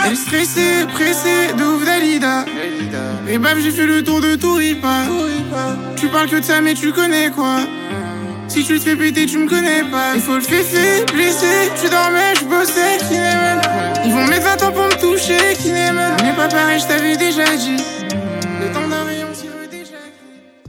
Elle est stressée, pressée, de ouf Dalida. Et baf, j'ai fait le tour de tout Ripa. Tu parles que de ça, mais tu connais quoi? Si tu te fais péter, tu me connais pas. Il faut le féfé, blessé. Tu dormais, je bossais, Kinémen. Ils vont mettre 20 ans pour me toucher, Kinémen. On n'est pas pareil, je t'avais déjà dit.